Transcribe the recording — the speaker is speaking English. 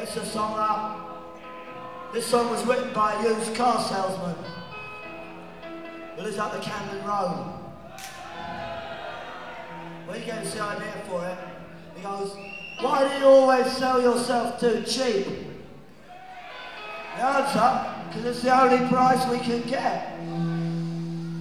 gets the song up. This song was written by a used car salesman who lives up the Camden Road. When he gave the idea for it, he goes, "Why do you always sell yourself too cheap?" The answer, because it's the only price we can get.